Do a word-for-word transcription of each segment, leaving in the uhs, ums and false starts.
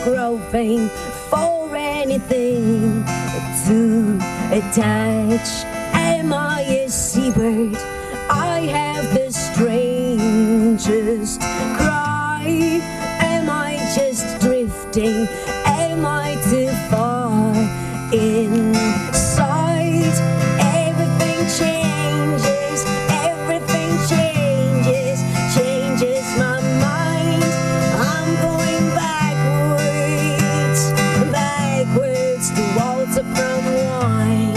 groping for anything to attach. Am I a seabird? I have the strangest cry. Am I just drifting? Am I too far inside? Everything changes, everything changes, changes my mind. I'm going backwards, backwards towards a brown wine.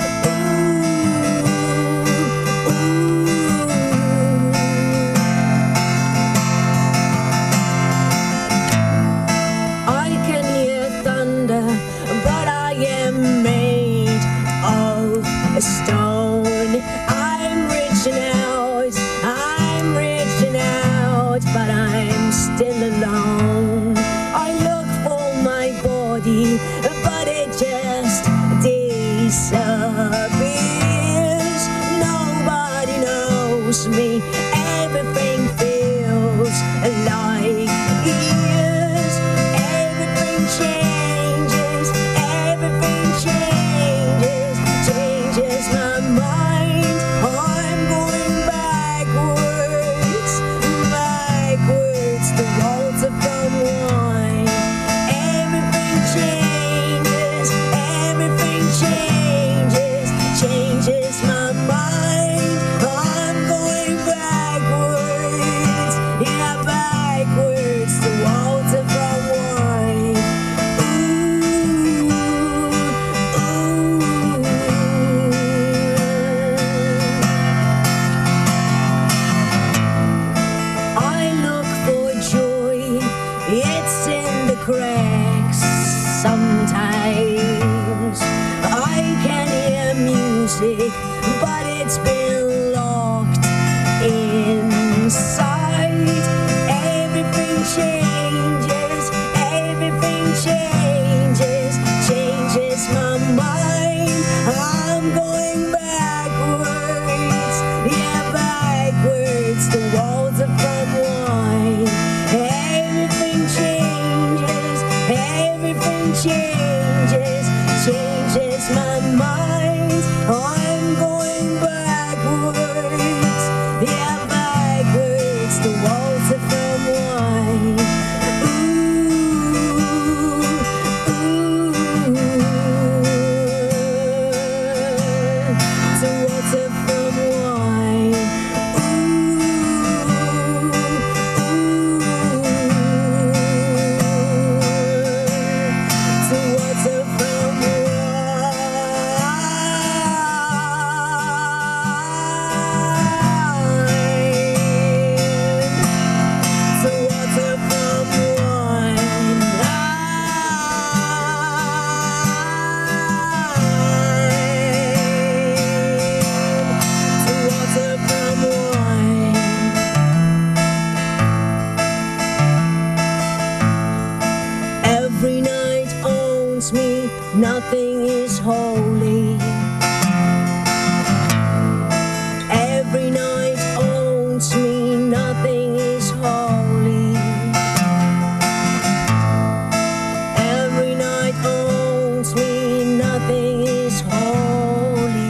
Stone. I'm reaching out, I'm reaching out, but I'm still alone. I look for my body, but it just disappears. Nobody knows me, everything feels like years. Everything changes, everything changes, changes my mind. I'm going backwards, backwards towards a from wine. Everything changes, everything changes, changes my mind. I'm going backwards, yeah, backwards towards a from wine. It's in the cracks sometimes. I can hear music, but it's been locked inside. Everything changes, everything changes, changes my mind. I'm going backwards, yeah, backwards towards a from wine. Everything changes, everything changes, changes my mind. I'm going backwards, yeah, backwards towards the from wine. Ooh, ooh, towards the from wine. Every night owns me, nothing is holy. Every night owns me, nothing is holy. Every night owns me, nothing is holy.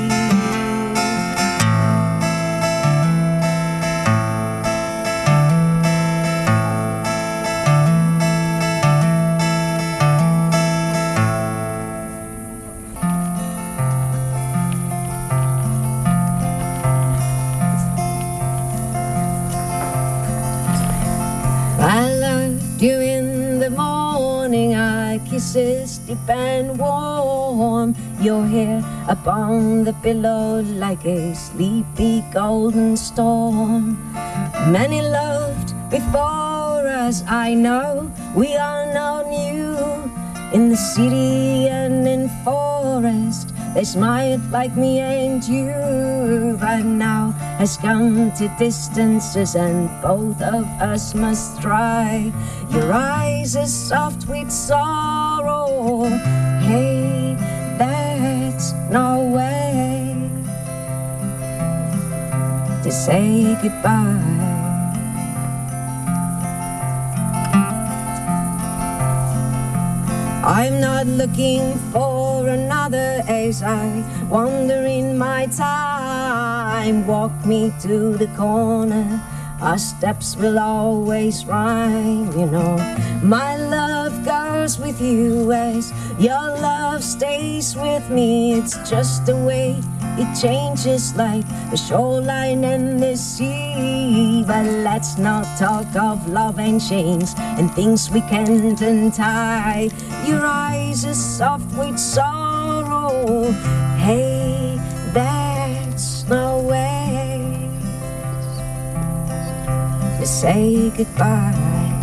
I loved you in the morning, our kisses deep and warm. Your hair upon the pillow like a sleepy golden storm. Many loved before us, I know. We are not new in the city and in forest. They smiled like me and you, but now has come to distances and both of us must try. Your eyes are soft with sorrow. Hey, that's no way to say goodbye. I'm not looking for another as I wander in my time. Walk me to the corner, our steps will always rhyme, you know. My love goes with you as your love stays with me. It's just the way it changes like the shoreline and the sea. But let's not talk of love and chains and things we can't untie. Your eyes are soft with sorrow. Hey, that's no way to say goodbye.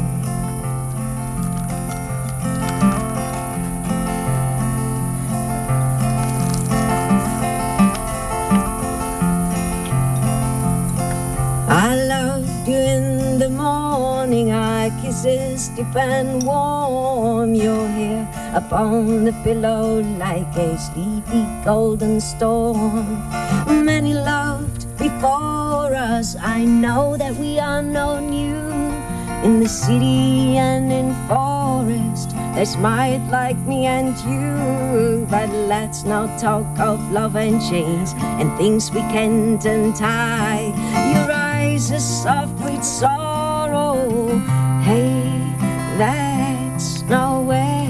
I loved you in the morning, our kisses deep and warm. Your hair upon the pillow like a sleepy golden storm. Many loved before us, I know that we are no new. In the city and in forest, they smiled like me and you. But let's not talk of love and chains and things we can't untie. Your eyes are soft with sorrow. Hey, that's no way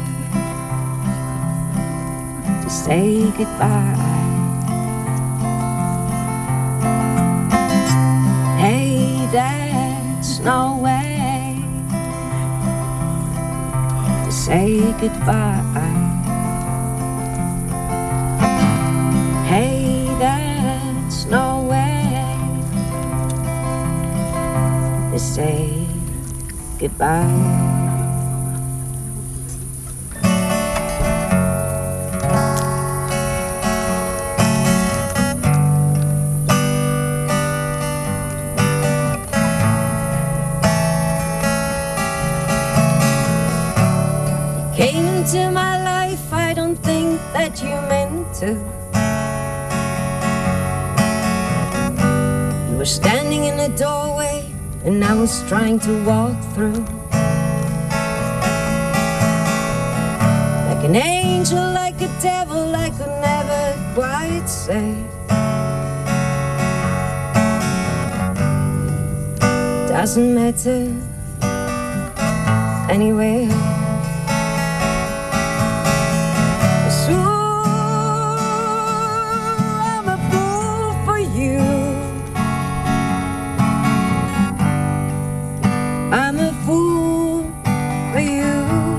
to say goodbye. Hey, that's no way to say goodbye. Hey, that's no way to say goodbye. Came into my life, I don't think that you meant to. You were standing in the doorway and I was trying to walk through. Like an angel, like a devil, I could never quite say. Doesn't matter anyway. I'm a fool for you.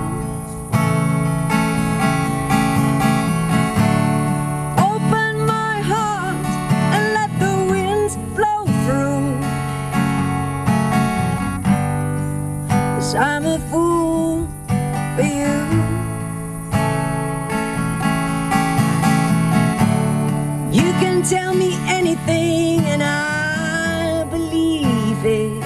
Open my heart and let the winds blow through. 'Cause I'm a fool for you. You can tell me anything and I'll believe it.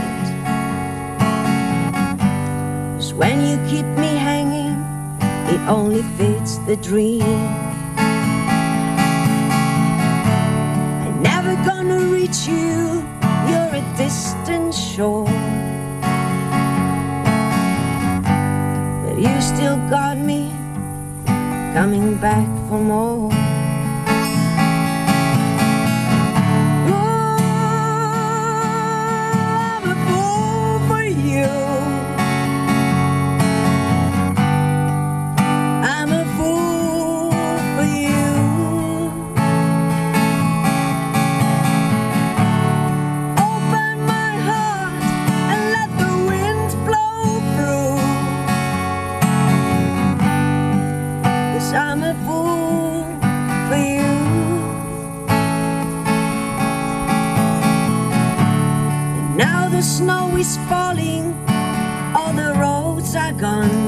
When you keep me hanging, it only fits the dream. I'm never gonna reach you, you're a distant shore. But you still got me, coming back for more. I'm a fool for you. And now the snow is falling, all the roads are gone.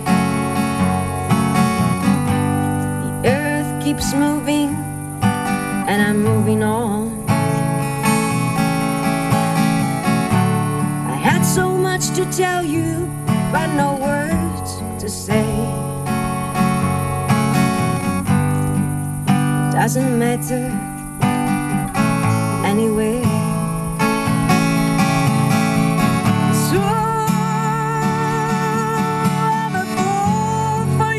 The earth keeps moving, and I'm moving on. I had so much to tell you, but no words to say. Doesn't matter anyway. So I'm a fool for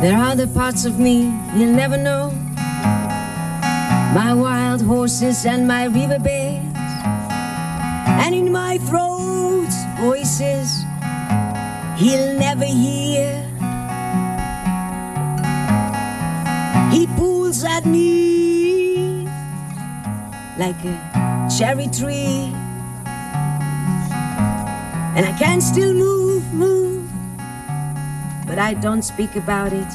There are other parts of me you'll never know, my wild horses and my riverbeds, and in my throat voices he'll never hear. He pulls at me like a cherry tree, and I can still move, move, but I don't speak about it.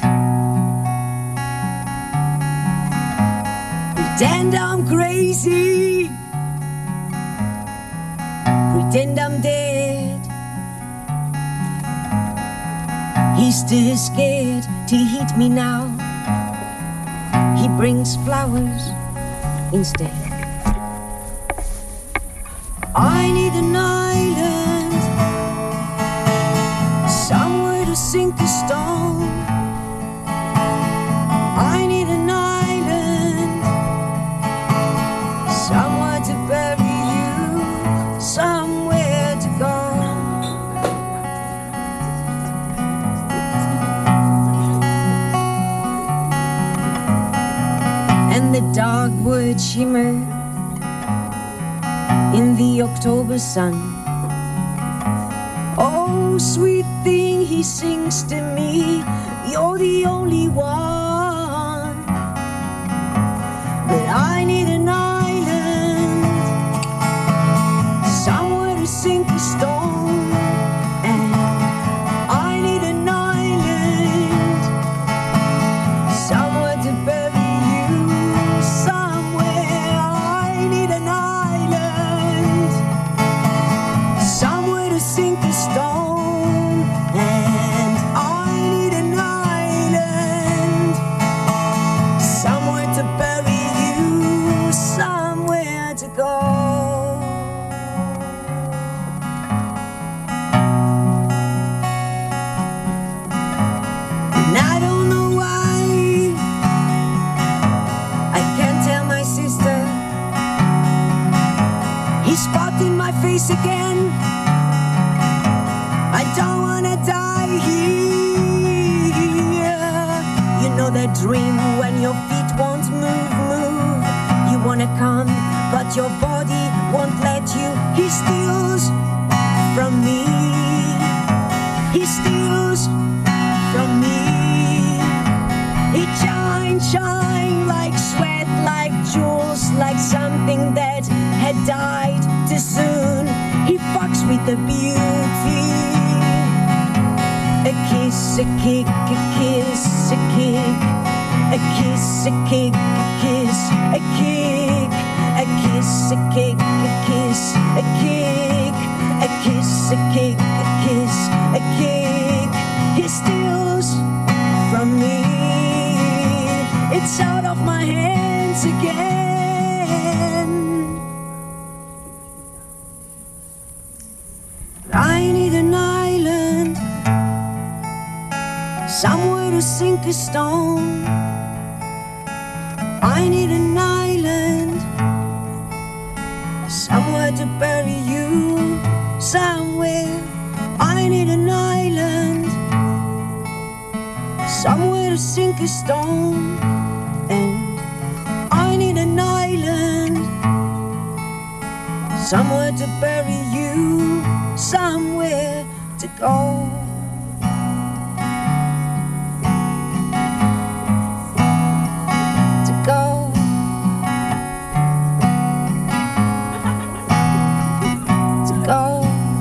Pretend I'm crazy, pretend I'm dead. He's still scared to hit me now. He brings flowers instead. I need an island, somewhere to sink a stone. I need an island, somewhere to bury you, somewhere to go. And the dogwood shimmer in the October sun. Oh, sweet thing, he sings to me, you're the only one. But I need an island, somewhere to sink a stone. And I need an island, somewhere to bury you, somewhere. I need an island, somewhere to sink a stone. And I need an island, somewhere to bury you, somewhere to go. And I don't know why I can't tell my sister. He's spotting my face again. I don't wanna die here. You know that dream when your feet won't move, move. You wanna come, but your body won't let you. He steals from me. He steals from me. It shine, shine like sweat, like jewels, like something that had died too soon. He fucks with the beauty. A kiss, a kick, a kiss, a kick, a kiss, a kick, a kiss, a kick, a kiss, a kick, a kiss, a kick, a kiss, a kick, a kiss, a kick. He steals from me. It's out of my hands again. I need an island, somewhere to sink a stone. I need an island, somewhere to bury you, somewhere. I need an island, somewhere to sink a stone. And I need an island, somewhere to bury you, somewhere to go. To go. To go.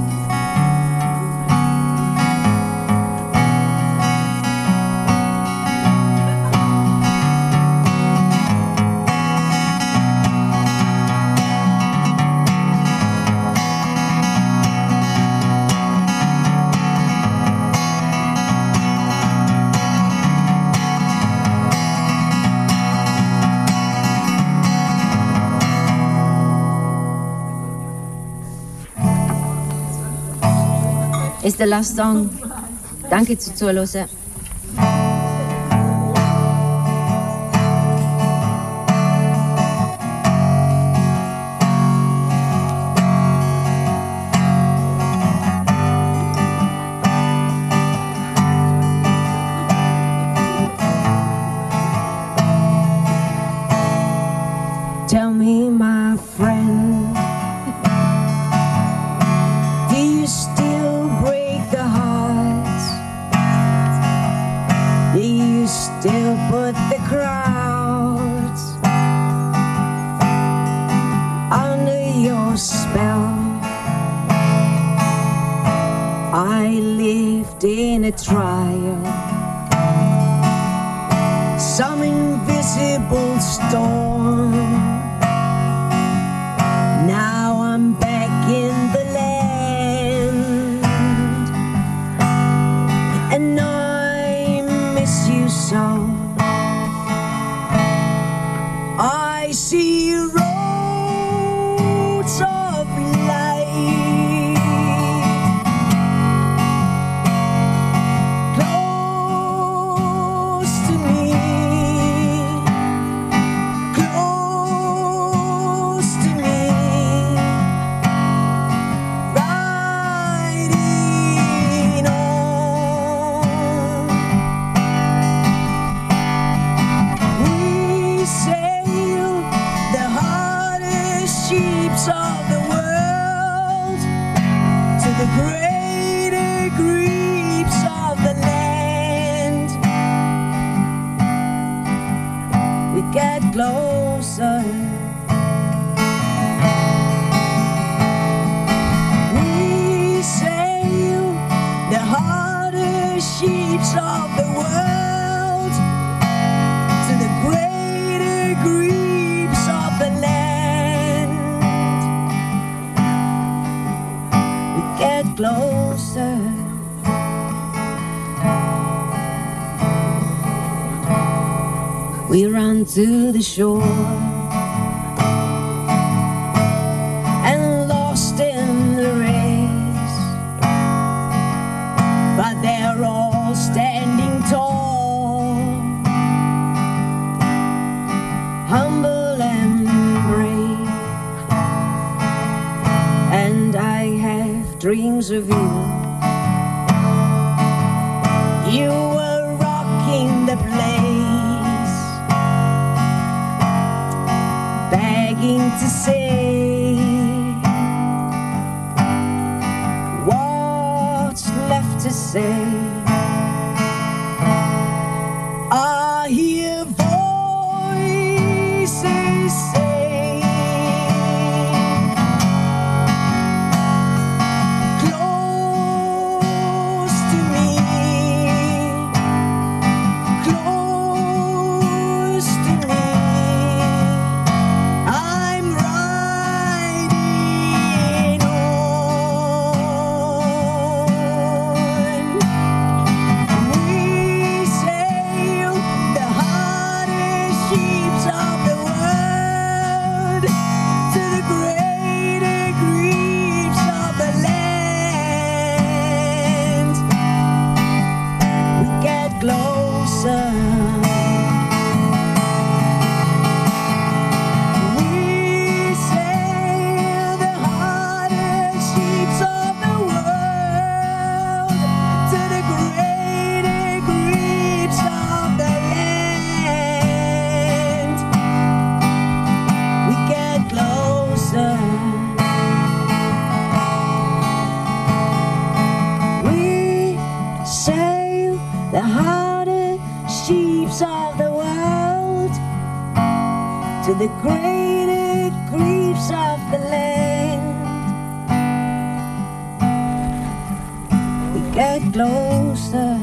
Ist der last song. Danke zu zuhören. Tell me, my friend, do you still break the hearts? Do you still put the crowds under your spell? I lived in a trial, some invisible storm. Now I'm back in the land, and I miss you so. I see roads of light close to me, close to me, riding on. We sail the hardest ships of the world to the greater griefs of the land. We get closer. We sail the hardest ships of the world to the greater griefs of the land. We get closer. We run to the shore and lost in the race, but they're all standing tall, humble and brave. And I have dreams of you. You were rocking the place, begging to say what's left to say. I hear voices say, close to me, close to me. I'm riding on. We sail the hardest ships of the world to the greater griefs of the land. We get closer. We sail the hardest ships of the world to the greater griefs of the land. We get closer. We sail the hardest ships of the world to the greater griefs of the land. We get closer.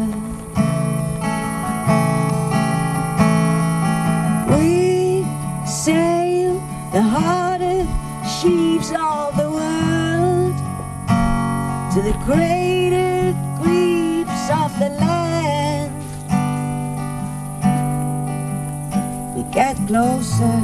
We sail the hardest ships of the world to the greater griefs of the land. We get closer.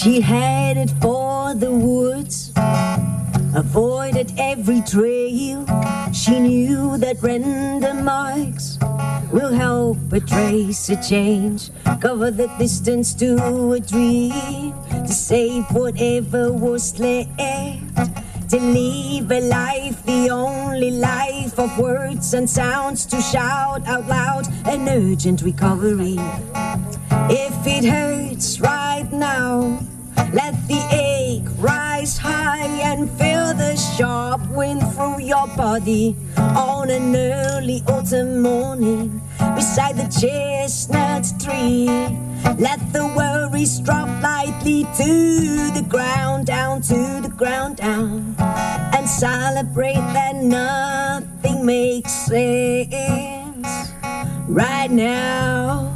She headed for the woods, avoided every trail. She knew that random marks will help her trace a change, cover the distance to a dream, to save whatever was left, to live a life, the only life of words and sounds, to shout out loud an urgent recovery. If it hurts right now, let the ache rise high and feel the sharp wind through your body on an early autumn morning beside the chestnut tree. Let the worries drop lightly to the ground, down to the ground, down, and celebrate that nothing makes sense right now.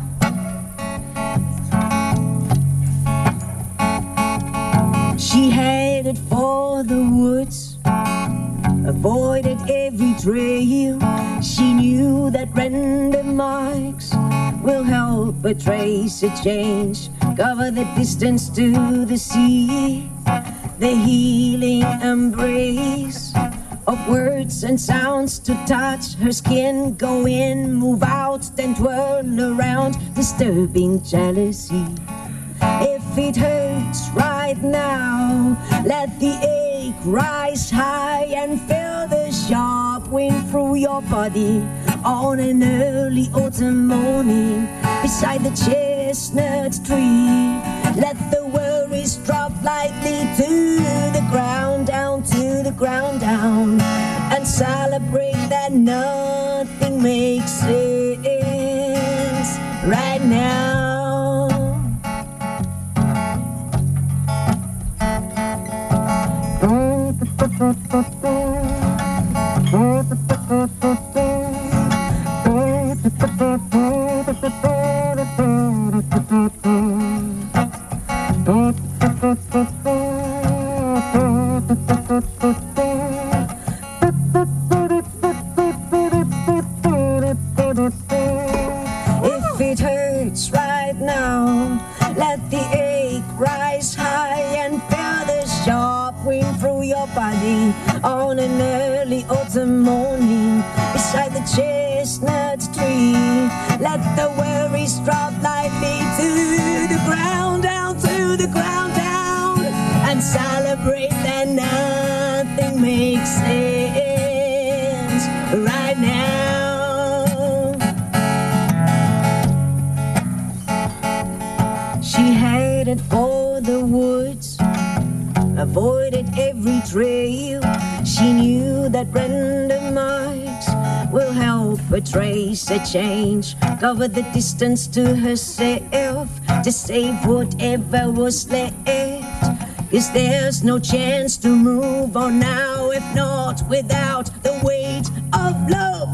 She headed for the woods, avoided every trail. She knew that random marks will help her trace a change, cover the distance to the sea, the healing embrace of words and sounds to touch her skin. Go in, move out, then twirl around, disturbing jealousy. If it hurts right now, let the ache rise high and feel the sharp wind through your body on an early autumn morning beside the chestnut tree. Let the worries drop lightly to the ground, down to the ground, down, and celebrate that nothing makes sense right now. If it hurts right now, let the ache rise high and feel the sharp wind through your body on an early autumn morning beside the chestnut tree. Let the worries drop lightly to the ground, down to the ground, down, and celebrate that nothing makes sense right now. She headed for the woods, avoided every trail. She knew that random marks will help her trace a change, cover the distance to herself, to save whatever was left. Cause there's no chance to move on now, if not without the weight of love.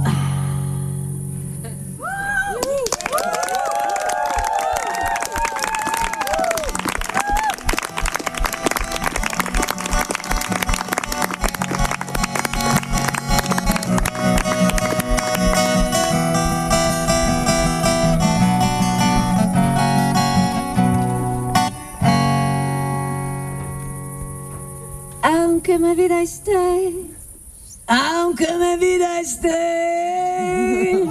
Aunque mi vida esté, aunque mi vida esté,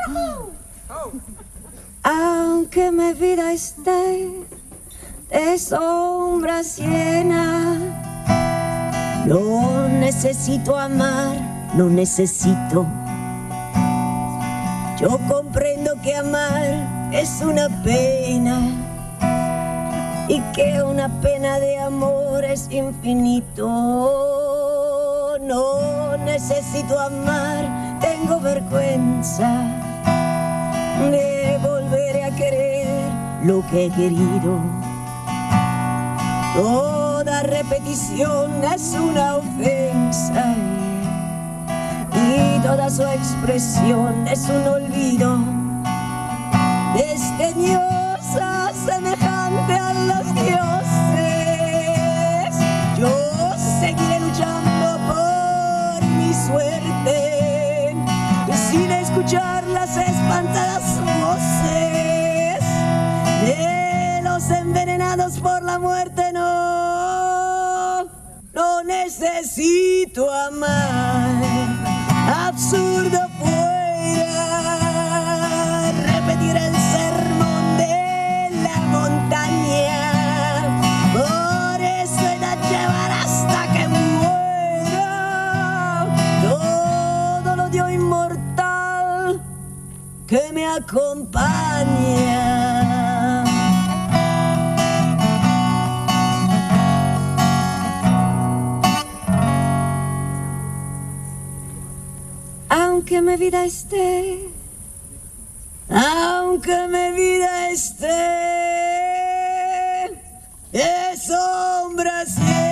aunque mi vida esté de sombras llena, no necesito amar, no necesito. Yo comprendo que amar es una pena y que una pena de amor es infinito. No necesito amar, tengo vergüenza de volver a querer lo que he querido. Toda repetición es una ofensa y toda su expresión es un olvido desdeñosa, semejante a los dioses. Yo seguiré luchando por mi suerte, sin escuchar las espantadas voces de los envenenados por la muerte. necesito amar. Absurdo fuera repetir el sermón de la montaña. Por eso he de llevar hasta que muera todo lo Dios inmortal que me acompaña. Aunque mi vida esté, aunque mi vida esté de sombras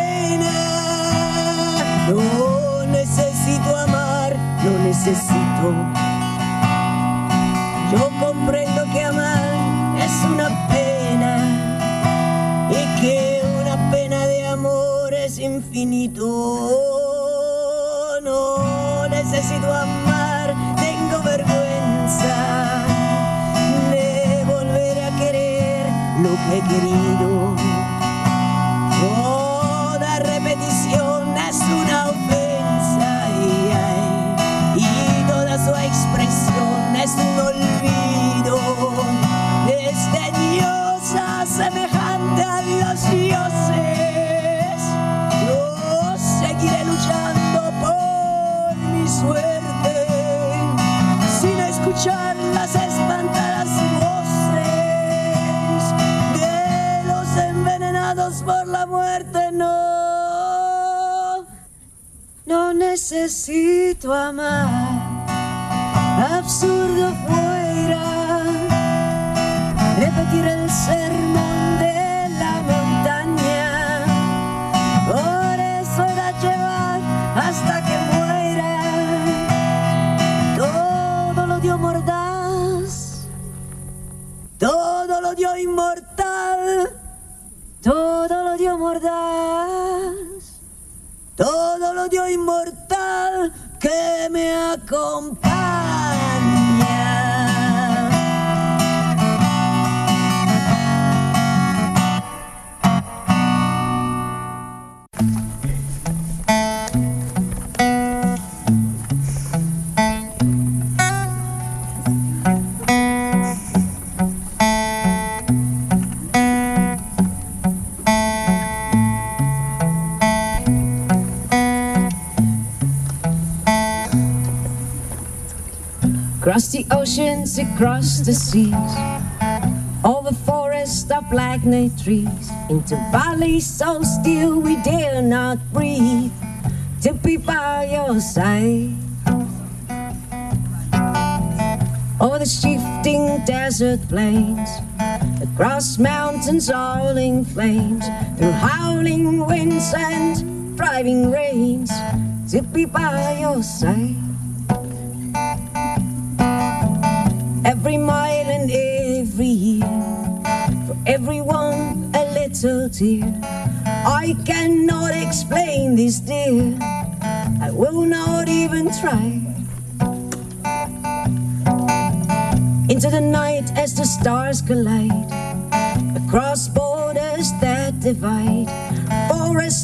llenas, no necesito amar, no necesito. Yo comprendo que amar es una pena y que una pena de amor es infinito. No necesito amar, tengo vergüenza de volver a querer lo que he querido. Toda repetición es una ofensa y, ay, y toda su expresión es un olvido. Desdeñosa, semejante a los dioses, yo seguiré luchando por mi suerte, sin escuchar las espantadas voces de los envenenados por la muerte. No, no necesito amar. Absurdo fuera repetir el sermón de la montaña. Por eso he de llevar hasta que muera todo lo Dios mordaz, todo lo Dios inmortal, todo lo Dios mordaz, todo lo Dios inmortal que me acompaña. Across the oceans, across the seas, over forests of black-knit trees, into valleys so still we dare not breathe, to be by your side. Over the shifting desert plains, across mountains all in flames, through howling winds and driving rains, to be by your side. Every mile and every year, for everyone a little tear. I cannot explain this, dear, I will not even try. Into the night as the stars collide, across borders that divide, forests